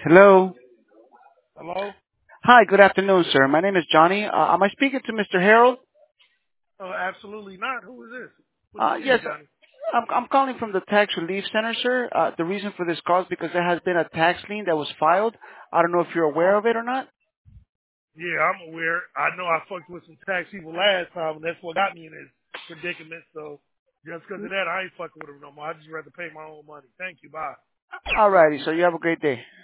Hello. Hello? Hi, good afternoon, sir. My name is Johnny. Am I speaking to Mr. Harold? Oh, absolutely not. Who is this? What do you Yes, need, Johnny? I'm calling from the Tax Relief Center, sir. The reason for this call is because there has been a tax lien that was filed. I don't know if you're aware Oh, of it or not. yeah, I'm aware. I know I fucked with some tax people last time, and that's what got me in this predicament. So just because of that, I ain't fucking with them no more. I just rather pay my own money. Thank you. Bye. Alrighty, so you have a great day.